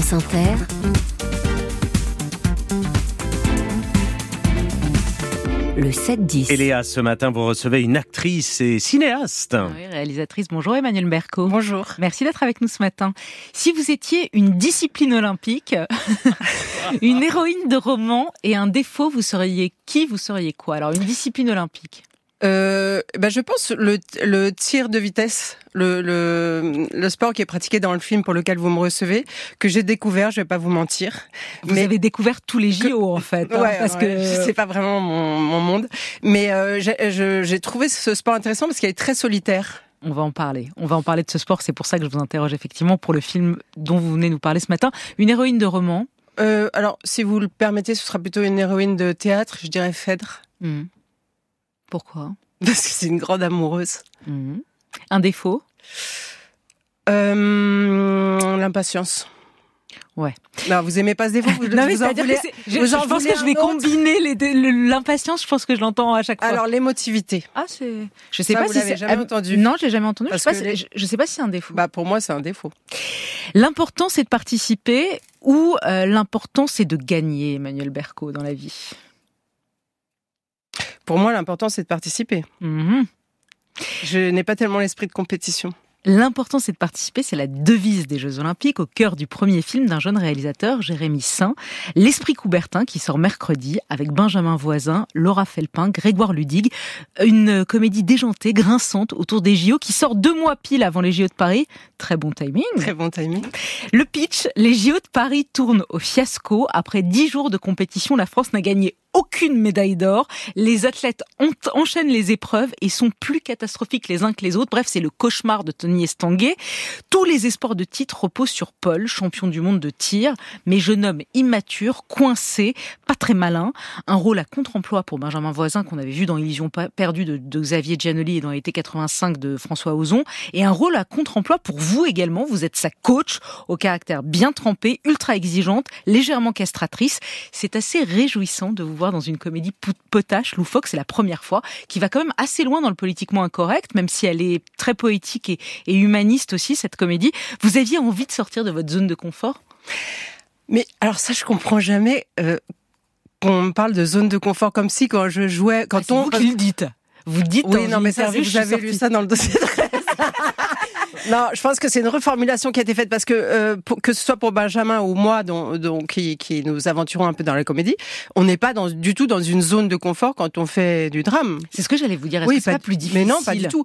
France Inter, le 7-10. Et Léa, ce matin, vous recevez une actrice et cinéaste. Oui, réalisatrice. Bonjour Emmanuelle Berco. Bonjour. Merci d'être avec nous ce matin. Si vous étiez une discipline olympique, une héroïne de roman et un défaut, vous seriez qui, vous seriez quoi? Alors, une discipline olympique. Je pense le tir de vitesse, le sport qui est pratiqué dans le film pour lequel vous me recevez, que j'ai découvert, je vais pas vous mentir. Vous avez découvert tous les JO en fait. C'est pas vraiment mon monde. Mais j'ai trouvé ce sport intéressant parce qu'il est très solitaire. On va en parler. On va en parler de ce sport. C'est pour ça que je vous interroge effectivement pour le film dont vous venez nous parler ce matin. Une héroïne de roman. Alors, si vous le permettez, ce sera plutôt une héroïne de théâtre, je dirais Phèdre. Pourquoi? Parce que c'est une grande amoureuse. Un défaut? L'impatience. Ouais. Non, vous aimez pas ce défaut? Non, mais c'est-à-dire que je pense que je vais combiner l'impatience. Je pense que je l'entends à chaque fois. Alors, l'émotivité. Je sais pas vous si l'avez jamais entendu. Non, je l'ai jamais entendu. Parce je sais pas si c'est un défaut. Pour moi, c'est un défaut. L'important, c'est de participer ou l'important, c'est de gagner, Emmanuelle Berco, dans la vie? Pour moi, l'important, c'est de participer. Je n'ai pas tellement l'esprit de compétition. L'important, c'est de participer, c'est la devise des Jeux Olympiques, au cœur du premier film d'un jeune réalisateur, Jérémy Saint, L'Esprit Coubertin, qui sort mercredi, avec Benjamin Voisin, Laura Felpin, Grégoire Ludig. Une comédie déjantée, grinçante, autour des JO, qui sort 2 mois pile avant les JO de Paris. Très bon timing. Très bon timing. Le pitch, les JO de Paris tournent au fiasco. Après 10 jours de compétition, la France n'a gagné aucune médaille d'or. Les athlètes enchaînent les épreuves et sont plus catastrophiques les uns que les autres. Bref, c'est le cauchemar de Tony Estanguet. Tous les espoirs de titre reposent sur Paul, champion du monde de tir, mais jeune homme immature, coincé, pas très malin. Un rôle à contre-emploi pour Benjamin Voisin qu'on avait vu dans Illusion perdue de Xavier Giannoli et dans l'été 85 de François Ozon. Et un rôle à contre-emploi pour vous également. Vous êtes sa coach, au caractère bien trempé, ultra exigeante, légèrement castratrice. C'est assez réjouissant de vous voir dans une comédie potache, loufoque, c'est la première fois, qui va quand même assez loin dans le politiquement incorrect, même si elle est très poétique et humaniste aussi, cette comédie. Vous aviez envie de sortir de votre zone de confort? Mais alors ça, je comprends jamais qu'on me parle de zone de confort comme si quand je jouais... C'est vous qui le dites. Vous dites oui, non, mais ça, vous avez lu ça dans le dossier de presse. Non, je pense que c'est une reformulation qui a été faite parce que que ce soit pour Benjamin ou moi, qui nous aventurons un peu dans la comédie, on n'est pas du tout dans une zone de confort quand on fait du drame. C'est ce que j'allais vous dire. Est-ce que c'est pas plus difficile? Mais non, pas du tout.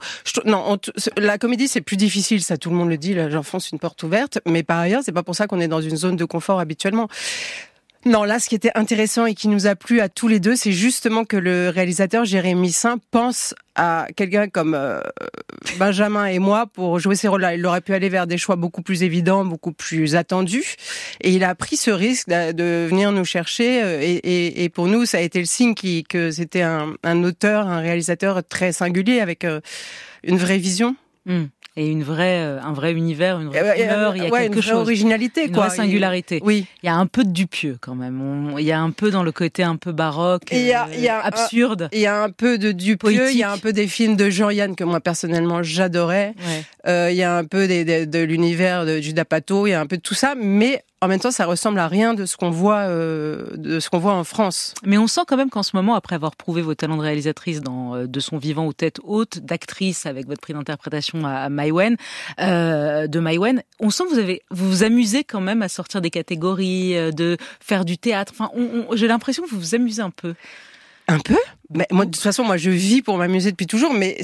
La comédie, c'est plus difficile, ça tout le monde le dit. Là, j'enfonce une porte ouverte, mais par ailleurs, c'est pas pour ça qu'on est dans une zone de confort habituellement. Non, là, ce qui était intéressant et qui nous a plu à tous les deux, c'est justement que le réalisateur Jérémy Saint pense à quelqu'un comme Benjamin et moi pour jouer ces rôles-là. Il aurait pu aller vers des choix beaucoup plus évidents, beaucoup plus attendus. Et il a pris ce risque de venir nous chercher. Et pour nous, ça a été le signe que c'était un auteur, un réalisateur très singulier avec une vraie vision. Et un vrai univers, une vraie couleur, il y a quelque chose. Une vraie originalité, une vraie singularité. Oui. Il y a un peu de Dupieux, quand même. Il y a un peu dans le côté un peu baroque, absurde. Il y a un peu de Dupieux, poétique. Il y a un peu des films de Jean-Yann que moi, personnellement, j'adorais. Ouais. Il y a un peu de l'univers de Judas Pato, il y a un peu de tout ça, mais en même temps, ça ressemble à rien de ce qu'on voit en France. Mais on sent quand même qu'en ce moment, après avoir prouvé vos talents de réalisatrice De son vivant aux têtes hautes, d'actrice avec votre prix d'interprétation à Maïwenn, on sent que vous vous amusez quand même à sortir des catégories, de faire du théâtre. Enfin, j'ai l'impression que vous vous amusez un peu. Un peu? Mais moi, de toute façon, je vis pour m'amuser depuis toujours, mais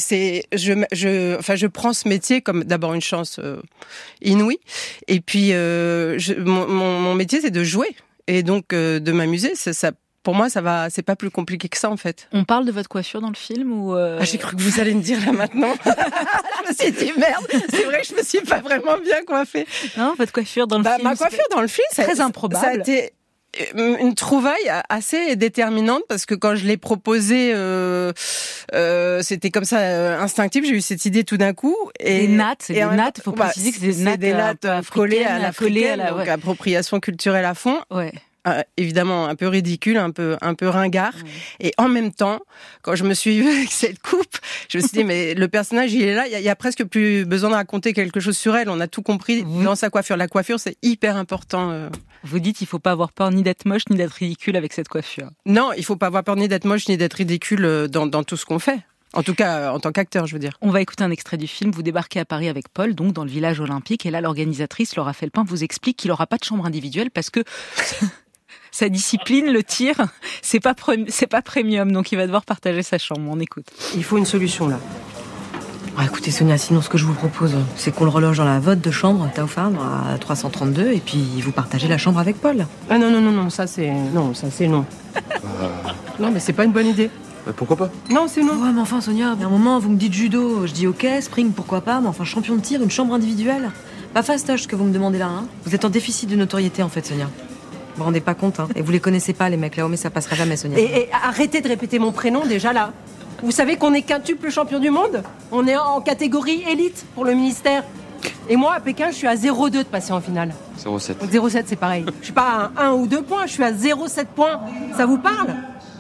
je prends ce métier comme d'abord une chance inouïe, et puis mon métier c'est de jouer, et donc de m'amuser. Ça, pour moi, ça va. C'est pas plus compliqué que ça en fait. On parle de votre coiffure dans le film ou j'ai cru que vous allez me dire là maintenant. Je me suis dit merde. C'est vrai que je me suis pas vraiment bien coiffée. Non, votre coiffure dans le film. Ma coiffure dans le film, c'est très improbable. Ça a été une trouvaille assez déterminante parce que quand je l'ai proposé, c'était comme ça instinctif. J'ai eu cette idée tout d'un coup. Et des nattes, faut préciser que c'est des nattes collées à l'africaine, donc appropriation culturelle à fond. Ouais. évidemment un peu ridicule, un peu ringard. Et en même temps, quand je me suis vue avec cette coupe, je me suis dit, mais le personnage, il est là, il y a presque plus besoin de raconter quelque chose sur elle. On a tout compris dans sa coiffure. La coiffure, c'est hyper important. Vous dites, il faut pas avoir peur ni d'être moche, ni d'être ridicule avec cette coiffure. Non, il faut pas avoir peur ni d'être moche, ni d'être ridicule dans tout ce qu'on fait. En tout cas, en tant qu'acteur, je veux dire. On va écouter un extrait du film. Vous débarquez à Paris avec Paul, donc dans le village olympique. Et là, l'organisatrice, Laura Felpin, vous explique qu'il n'aura pas de chambre individuelle parce que sa discipline, le tir, c'est pas premium. Donc il va devoir partager sa chambre. On écoute. Il faut une solution, là. Écoutez, Sonia, sinon, ce que je vous propose, c'est qu'on le reloge dans la vôtre de chambre, Taoufan, à 332, et puis vous partagez la chambre avec Paul. Ah non, ça c'est non. Non, mais c'est pas une bonne idée. Pourquoi pas? Non, c'est non. Ouais, mais enfin, Sonia, il y a un moment, vous me dites judo, je dis ok, spring, pourquoi pas, mais enfin, champion de tir, une chambre individuelle. Pas fastoche ce que vous me demandez là, hein. Vous êtes en déficit de notoriété, en fait, Sonia. Vous vous rendez pas compte, hein. Et vous les connaissez pas, les mecs là, mais ça passera jamais, Sonia. Et arrêtez de répéter mon prénom déjà là. Vous savez qu'on est quintuple champion du monde? On est en catégorie élite pour le ministère. Et moi, à Pékin, je suis à 0,2 de passer en finale. 0,7. 0,7, c'est pareil. Je suis pas à 1 ou 2 points, je suis à 0,7 points. Ça vous parle?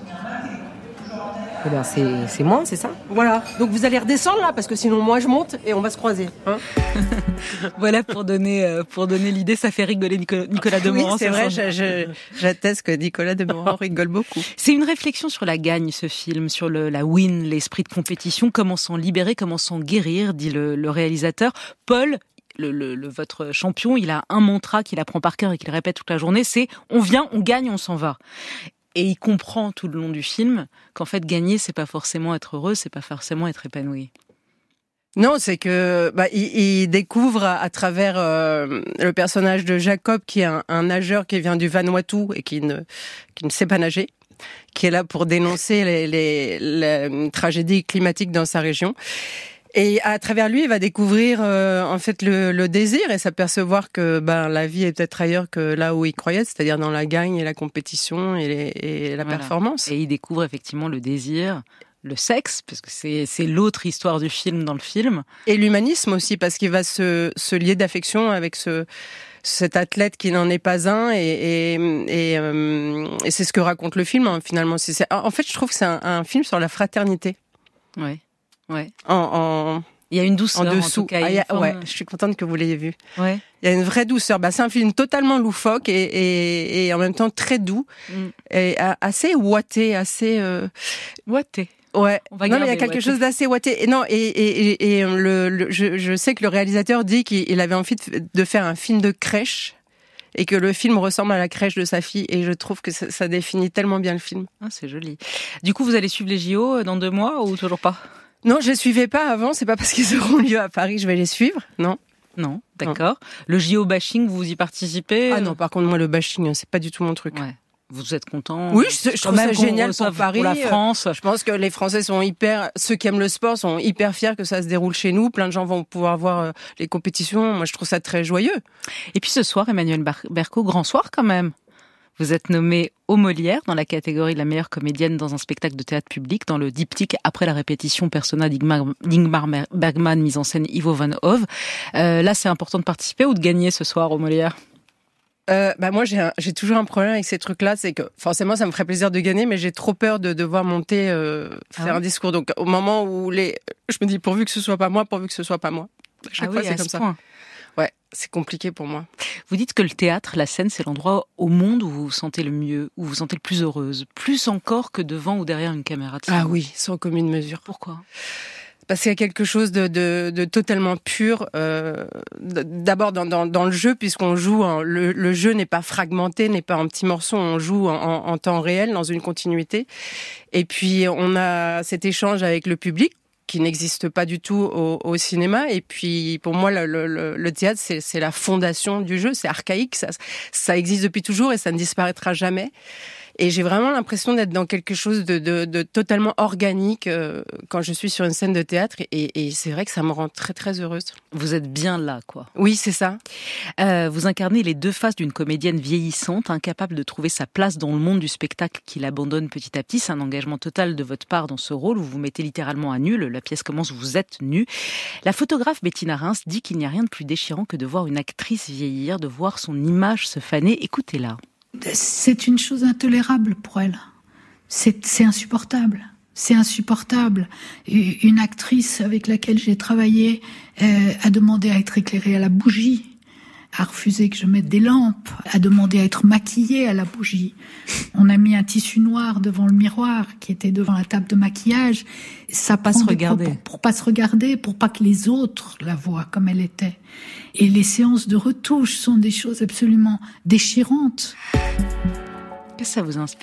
Eh ben, c'est moins, c'est ça? Voilà. Donc vous allez redescendre là, parce que sinon moi je monte et on va se croiser. Hein. Voilà pour donner l'idée. Ça fait rigoler Nicolas Demorand. Oui, c'est vrai, j'atteste que Nicolas Demorand rigole beaucoup. C'est une réflexion sur la gagne, ce film, sur la win, l'esprit de compétition, comment s'en libérer, comment s'en guérir, dit le réalisateur. Paul, votre champion, il a un mantra qu'il apprend par cœur et qu'il répète toute la journée, c'est « on vient, on gagne, on s'en va ». Et il comprend tout le long du film qu'en fait, gagner, c'est pas forcément être heureux, c'est pas forcément être épanoui. Non, c'est que il découvre à travers le personnage de Jacob, qui est un nageur qui vient du Vanuatu et qui ne sait pas nager, qui est là pour dénoncer les tragédies climatiques dans sa région. Et à travers lui, il va découvrir en fait le désir et s'apercevoir que la vie est peut-être ailleurs que là où il croyait, c'est-à-dire dans la gagne et la compétition et la performance. Et il découvre effectivement le désir, le sexe, parce que c'est l'autre histoire du film dans le film. Et l'humanisme aussi, parce qu'il va se lier d'affection avec cet athlète qui n'en est pas un, et c'est ce que raconte le film, hein, finalement. En fait, je trouve que c'est un film sur la fraternité. Ouais. Ouais. Il y a une douceur en dessous. En tout cas, Je suis contente que vous l'ayez vu. Ouais. Il y a une vraie douceur. C'est un film totalement loufoque et en même temps très doux et assez ouaté, assez ouaté. Ouais. Mais il y a quelque chose d'assez ouaté. Je sais que le réalisateur dit qu'il avait envie de faire un film de crèche. Et que le film ressemble à la crèche de sa fille. Et je trouve que ça définit tellement bien le film. Ah, c'est joli. Du coup, vous allez suivre les JO dans 2 mois ou toujours pas? Non, je les suivais pas avant. C'est pas parce qu'ils auront lieu à Paris que je vais les suivre. Non, d'accord. Le JO bashing, vous y participez? Ah non, par contre, moi, le bashing, c'est pas du tout mon truc. Ouais. Vous êtes content? Oui, je trouve ça génial pour Paris. Pour la France. Je pense que les Français ceux qui aiment le sport sont hyper fiers que ça se déroule chez nous. Plein de gens vont pouvoir voir les compétitions. Moi, je trouve ça très joyeux. Et puis ce soir, Emmanuelle Berco, grand soir quand même. Vous êtes nommée au Molière dans la catégorie de la meilleure comédienne dans un spectacle de théâtre public, dans le diptyque après la répétition Persona d'Ingmar Bergman, mise en scène Ivo Van Hove. Là, c'est important de participer ou de gagner ce soir au Molière? Moi, j'ai toujours un problème avec ces trucs-là, c'est que forcément, ça me ferait plaisir de gagner, mais j'ai trop peur de devoir monter, faire un discours. Donc, au moment où je me dis pourvu que ce soit pas moi, pourvu que ce soit pas moi. Chaque fois, c'est comme ça. Point. Ouais, c'est compliqué pour moi. Vous dites que le théâtre, la scène, c'est l'endroit au monde où vous vous sentez le mieux, où vous vous sentez le plus heureuse, plus encore que devant ou derrière une caméra de cinéma. Ah oui, sans commune mesure. Pourquoi? Parce qu'il y a quelque chose de totalement pur. D'abord dans le jeu, puisqu'on joue, le jeu n'est pas fragmenté, n'est pas en petits morceaux, on joue en temps réel, dans une continuité. Et puis on a cet échange avec le public qui n'existe pas du tout au cinéma. Et puis pour moi, le théâtre, c'est la fondation du jeu, c'est archaïque, ça existe depuis toujours et ça ne disparaîtra jamais. Et j'ai vraiment l'impression d'être dans quelque chose de totalement organique quand je suis sur une scène de théâtre. Et c'est vrai que ça me rend très, très heureuse. Vous êtes bien là, quoi. Oui, c'est ça. Vous incarnez les 2 faces d'une comédienne vieillissante, incapable de trouver sa place dans le monde du spectacle qui l'abandonne petit à petit. C'est un engagement total de votre part dans ce rôle où vous vous mettez littéralement à nu. La pièce commence, vous êtes nu. La photographe Bettina Reims dit qu'il n'y a rien de plus déchirant que de voir une actrice vieillir, de voir son image se faner. Écoutez-la. c'est une chose intolérable pour elle. C'est insupportable. C'est insupportable. Une actrice avec laquelle j'ai travaillé a demandé à être éclairée à la bougie, a refusé que je mette des lampes, a demandé à être maquillée à la bougie. On a mis un tissu noir devant le miroir qui était devant la table de maquillage. Ça pas se regarder. Pour pas se regarder, pour pas que les autres la voient comme elle était. Et les séances de retouche sont des choses absolument déchirantes. Qu'est-ce que ça vous inspire ?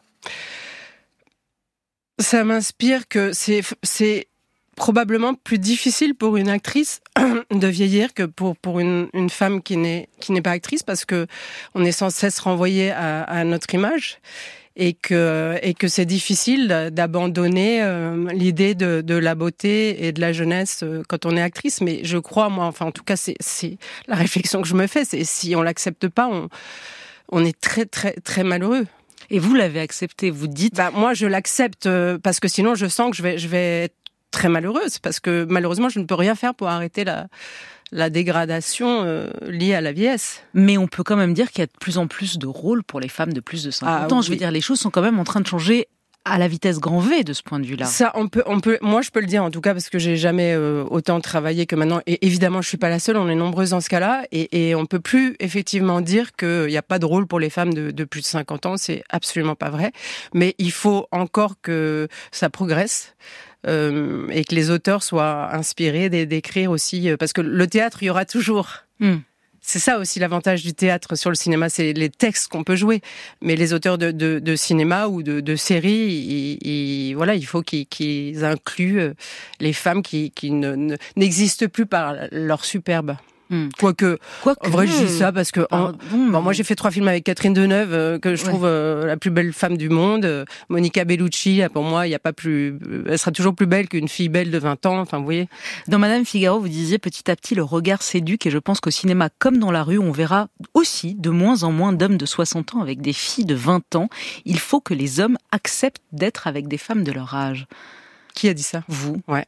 Ça m'inspire que c'est probablement plus difficile pour une actrice de vieillir que pour une femme qui n'est pas actrice, parce que on est sans cesse renvoyé à notre image et que c'est difficile d'abandonner l'idée de la beauté et de la jeunesse quand on est actrice. Mais je crois, moi, enfin en tout cas c'est la réflexion que je me fais, c'est si on l'accepte pas, on est très très très malheureux. Et vous l'avez accepté, vous dites... moi je l'accepte parce que sinon je sens que je vais être très malheureuse, parce que malheureusement je ne peux rien faire pour arrêter la dégradation liée à la vieillesse. Mais on peut quand même dire qu'il y a de plus en plus de rôles pour les femmes de plus de 50 ans. Oui. Je veux dire, les choses sont quand même en train de changer à la vitesse grand V de ce point de vue-là. Ça, on peut. Moi, je peux le dire en tout cas parce que j'ai jamais autant travaillé que maintenant. Et évidemment, je suis pas la seule. On est nombreuses dans ce cas-là, et on peut plus effectivement dire qu'il n'y a pas de rôle pour les femmes de plus de 50 ans. C'est absolument pas vrai. Mais il faut encore que ça progresse. Et que les auteurs soient inspirés d'écrire aussi, parce que le théâtre, il y aura toujours. C'est ça aussi l'avantage du théâtre sur le cinéma, c'est les textes qu'on peut jouer. Mais les auteurs de cinéma ou de séries, il faut qu'ils incluent les femmes qui n'existent plus par leur superbe. Quoique, en vrai, je dis ça parce que moi j'ai fait 3 films avec Catherine Deneuve que je trouve la plus belle femme du monde. Monica Bellucci, pour moi, il y a pas plus, elle sera toujours plus belle qu'une fille belle de 20 ans. Enfin, vous voyez. Dans Madame Figaro, vous disiez petit à petit le regard s'éduque, et je pense qu'au cinéma comme dans la rue, on verra aussi de moins en moins d'hommes de 60 ans avec des filles de 20 ans. Il faut que les hommes acceptent d'être avec des femmes de leur âge. Qui a dit ça ? Vous. Ouais.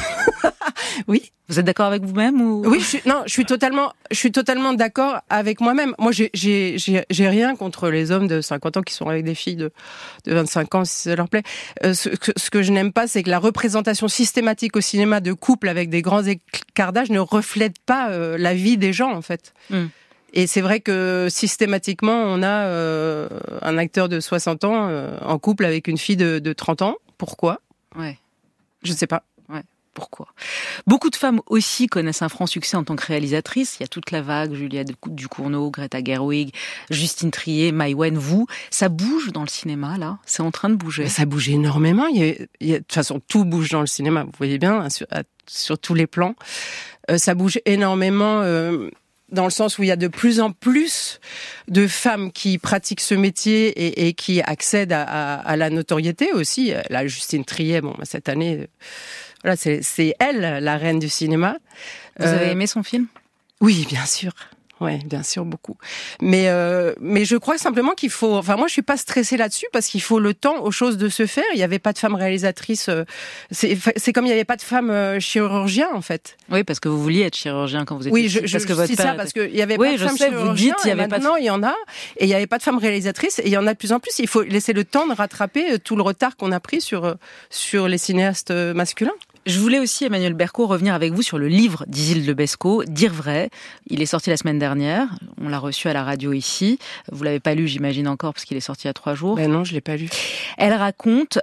Oui. Vous êtes d'accord avec vous-même ou... Oui, je suis totalement d'accord avec moi-même. Moi, j'ai rien contre les hommes de 50 ans qui sont avec des filles de 25 ans, si ça leur plaît. Ce que je n'aime pas, c'est que la représentation systématique au cinéma de couples avec des grands écarts d'âge ne reflète pas la vie des gens, en fait. Et c'est vrai que systématiquement, on a un acteur de 60 ans en couple avec une fille de 30 ans. Pourquoi ? Ouais. Je ne sais pas. Pourquoi ? Beaucoup de femmes aussi connaissent un franc succès en tant que réalisatrices. Il y a toute la vague, Juliette Ducournau, Greta Gerwig, Justine Triet, Mai Wen, vous. Ça bouge dans le cinéma, là ? C'est en train de bouger. Ça bouge énormément. De toute façon, tout bouge dans le cinéma, vous voyez bien, sur tous les plans. Ça bouge énormément dans le sens où il y a de plus en plus de femmes qui pratiquent ce métier et qui accèdent à la notoriété aussi. La Justine Triet, cette année... Voilà, c'est elle, la reine du cinéma. Vous avez aimé son film ? Oui, bien sûr. Ouais, bien sûr, beaucoup. Mais je crois simplement qu'il faut... Enfin, moi, je suis pas stressée là-dessus parce qu'il faut le temps aux choses de se faire. Il y avait pas de femme réalisatrice. C'est comme il y avait pas de femme chirurgien, en fait. Oui, parce que vous vouliez être chirurgien quand vous étiez petite. Oui, je dis ça parce qu'il y avait pas de femme chirurgien. Vous dites, il y avait maintenant, il y en a. Et il y avait pas de femme réalisatrice. Et il y en a de plus en plus. Il faut laisser le temps de rattraper tout le retard qu'on a pris sur les cinéastes masculins. Je voulais aussi, Emmanuel Berco, revenir avec vous sur le livre d'Isilde Besco, Dire vrai. Il est sorti la semaine dernière. On l'a reçu à la radio ici. Vous l'avez pas lu, j'imagine encore, parce qu'il est sorti il y a 3 jours. Ben non, je l'ai pas lu. Elle raconte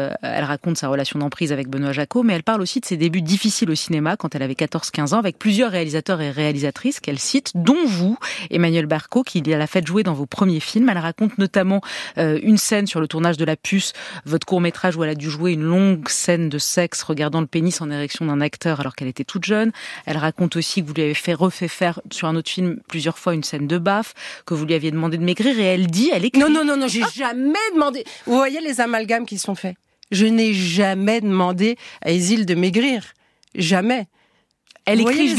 sa relation d'emprise avec Benoît Jacot, mais elle parle aussi de ses débuts difficiles au cinéma quand elle avait 14-15 ans, avec plusieurs réalisateurs et réalisatrices qu'elle cite, dont vous, Emmanuel Berco, qui l'a fait jouer dans vos premiers films. Elle raconte notamment une scène sur le tournage de La Puce, votre court-métrage où elle a dû jouer une longue scène de sexe regardant le pénis en érection d'un acteur alors qu'elle était toute jeune. Elle raconte aussi que vous lui avez refait faire sur un autre film plusieurs fois une scène de baffe, que vous lui aviez demandé de maigrir, et elle écrit... Non, j'ai jamais demandé. Vous voyez les amalgames qui sont faits. Je n'ai jamais demandé à Isilde de maigrir. Jamais. Elle écrit,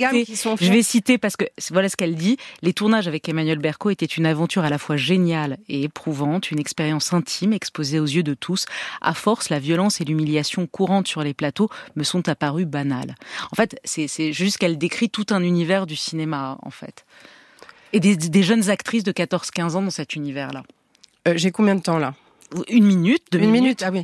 je vais citer parce que voilà ce qu'elle dit. Les tournages avec Emmanuel Berco étaient une aventure à la fois géniale et éprouvante, une expérience intime exposée aux yeux de tous. À force, la violence et l'humiliation courantes sur les plateaux me sont apparues banales. En fait, c'est juste qu'elle décrit tout un univers du cinéma, en fait. Et des jeunes actrices de 14-15 ans dans cet univers-là. J'ai combien de temps là ? 1 minute, 2 minutes. 1 minute, ah oui.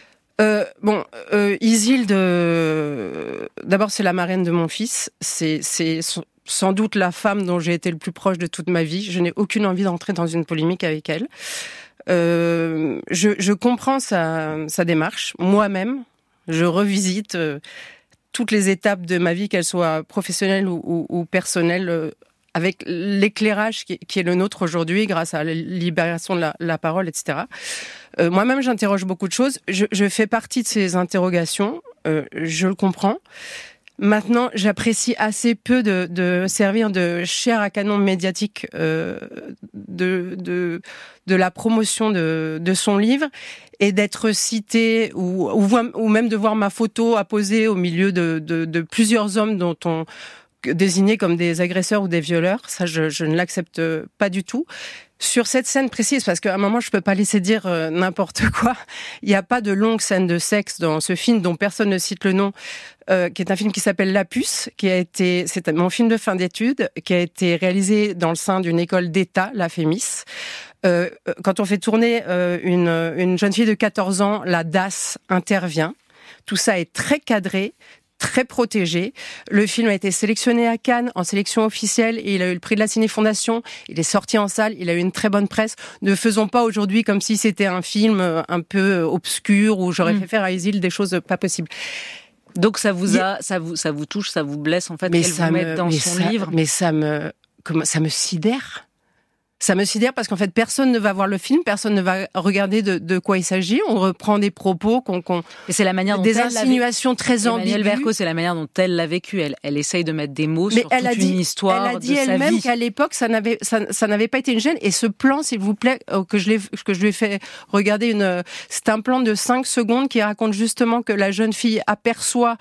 Isilde, d'abord c'est la marraine de mon fils, c'est sans doute la femme dont j'ai été le plus proche de toute ma vie. Je n'ai aucune envie d'entrer dans une polémique avec elle. Je comprends sa démarche. Moi-même, je revisite toutes les étapes de ma vie, qu'elles soient professionnelles ou personnelles, avec l'éclairage qui est le nôtre aujourd'hui, grâce à la libération de la parole, etc. Moi-même, j'interroge beaucoup de choses. Je fais partie de ces interrogations. Je le comprends. Maintenant, j'apprécie assez peu de servir de chair à canon médiatique de la promotion de son livre et d'être cité ou même de voir ma photo apposée au milieu de plusieurs hommes dont on désignés comme des agresseurs ou des violeurs. Ça, je ne l'accepte pas du tout. Sur cette scène précise, parce qu'à un moment, je peux pas laisser dire n'importe quoi. Il n'y a pas de longue scène de sexe dans ce film dont personne ne cite le nom, qui est un film qui s'appelle La Puce, c'est mon film de fin d'études, qui a été réalisé dans le sein d'une école d'État, la Fémis. Quand on fait tourner une jeune fille de 14 ans, la DAS intervient. Tout ça est très cadré, très protégé. Le film a été sélectionné à Cannes en sélection officielle et il a eu le prix de la Ciné Fondation. Il est sorti en salle, il a eu une très bonne presse. Ne faisons pas aujourd'hui comme si c'était un film un peu obscur où j'aurais fait faire à Isilde des choses pas possibles. Donc ça vous touche, ça vous blesse en fait qu'elle vous mette dans son livre. Mais ça me sidère. Ça me sidère parce qu'en fait, personne ne va voir le film, personne ne va regarder de quoi il s'agit. On reprend des propos Et c'est la manière dont des insinuations très ambiguës. Emmanuelle Vercot, c'est la manière dont elle l'a vécu. Elle essaye de mettre des mots sur toute une histoire. Elle a dit elle-même qu'à l'époque, ça n'avait pas été une gêne. Et ce plan, s'il vous plaît, que je lui ai fait regarder c'est un plan de 5 secondes qui raconte justement que la jeune fille aperçoit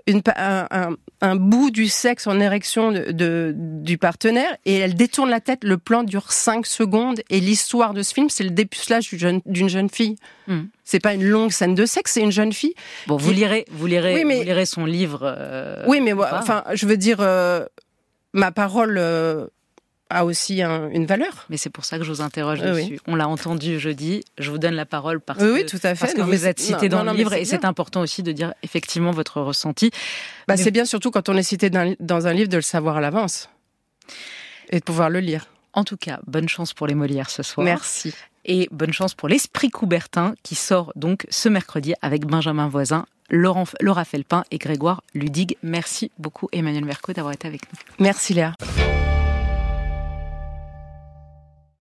un bout du sexe en érection du partenaire et elle détourne la tête. Le plan dure 5 secondes et l'histoire de ce film, c'est le dépucelage d'une jeune fille. C'est pas une longue scène de sexe, c'est une jeune fille. Bon, vous lirez son livre. Oui, mais je veux dire, ma parole a aussi une valeur. Mais c'est pour ça que je vous interroge dessus. On l'a entendu jeudi. Je vous donne la parole parce tout à fait. Parce que vous êtes cité dans le livre et c'est important aussi de dire effectivement votre ressenti. C'est bien surtout quand on est cité dans un livre de le savoir à l'avance et de pouvoir le lire. En tout cas, bonne chance pour les Molières ce soir. Merci. Et bonne chance pour l'Esprit Coubertin qui sort donc ce mercredi avec Benjamin Voisin, Laura Felpin et Grégoire Ludig. Merci beaucoup Emmanuelle Vercot d'avoir été avec nous. Merci Léa.